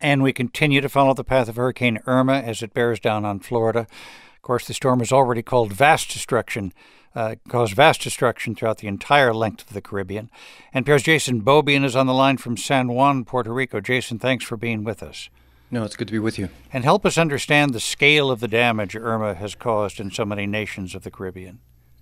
And we continue to follow the path of Hurricane Irma as it bears down on Florida. Of course, the storm has already caused vast destruction throughout the entire length of the Caribbean. NPR's Jason Beaubien is on the line from San Juan, Puerto Rico. Jason, thanks for being with us. No, it's good to be with you. And help us understand the scale of the damage Irma has caused in so many nations of the Caribbean.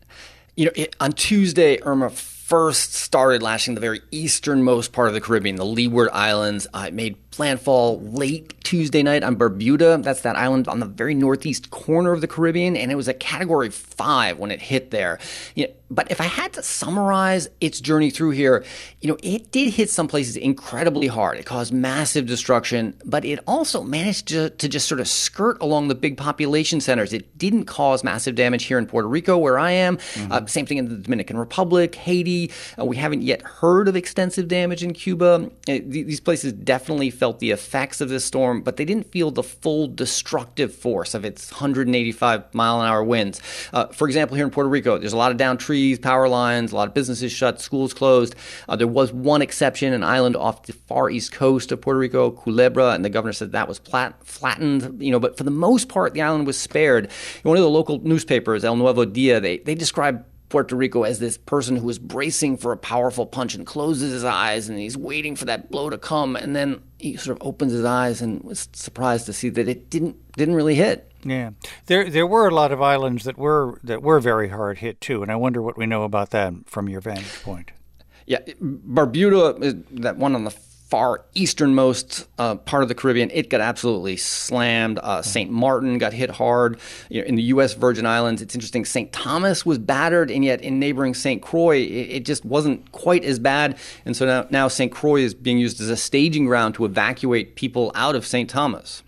On Tuesday, Irma first started lashing the very easternmost part of the Caribbean, the Leeward Islands. It made landfall late Tuesday night on Barbuda. That's that island on the very northeast corner of the Caribbean, and it was a Category 5 when it hit there. But if I had to summarize its journey through here, it did hit some places incredibly hard. It caused massive destruction, but it also managed to just sort of skirt along the big population centers. It didn't cause massive damage here in Puerto Rico, where I am. Same thing in the Dominican Republic, Haiti. We haven't yet heard of extensive damage in Cuba. These places definitely felt the effects of this storm, but they didn't feel the full destructive force of its 185-mile-an-hour winds. For example, here in Puerto Rico, there's a lot of downed trees, power lines, a lot of businesses shut, schools closed. There was one exception, an island off the far east coast of Puerto Rico, Culebra, and the governor said that was flattened. But for the most part, the island was spared. One of the local newspapers, El Nuevo Dia, they described Puerto Rico as this person who is bracing for a powerful punch and closes his eyes, and he's waiting for that blow to come, and then he sort of opens his eyes and was surprised to see that it didn't really hit. Yeah, there were a lot of islands that were very hard hit too, and I wonder what we know about that from your vantage point. Yeah, Barbuda, that one on the far easternmost part of the Caribbean, it got absolutely slammed. St. Martin got hit hard. In the U.S. Virgin Islands, it's interesting. St. Thomas was battered, and yet in neighboring St. Croix, it just wasn't quite as bad. And so now St. Croix is being used as a staging ground to evacuate people out of St. Thomas.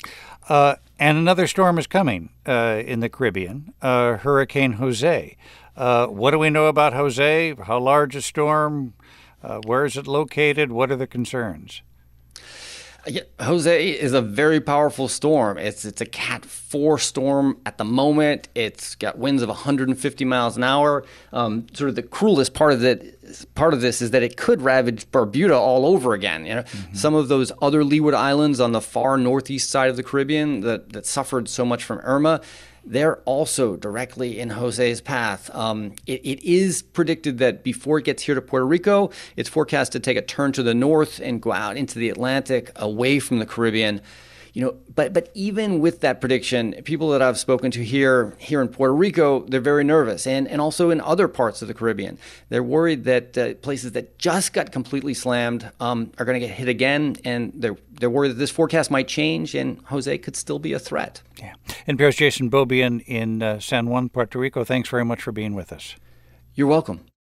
And another storm is coming in the Caribbean, Hurricane Jose. What do we know about Jose? How large a storm? Where is it located? What are the concerns? Jose is a very powerful storm. It's a Cat 4 storm at the moment. It's got winds of 150 miles an hour. Sort of the cruelest part of this is that it could ravage Barbuda all over again. Some of those other Leeward Islands on the far northeast side of the Caribbean that suffered so much from Irma, they're also directly in Jose's path. It is predicted that before it gets here to Puerto Rico, it's forecast to take a turn to the north and go out into the Atlantic away from the Caribbean. But even with that prediction, people that I've spoken to here in Puerto Rico, they're very nervous, and also in other parts of the Caribbean. They're worried that places that just got completely slammed are going to get hit again, and they're worried that this forecast might change, and Jose could still be a threat. Yeah. NPR's Jason Beaubien in San Juan, Puerto Rico. Thanks very much for being with us. You're welcome.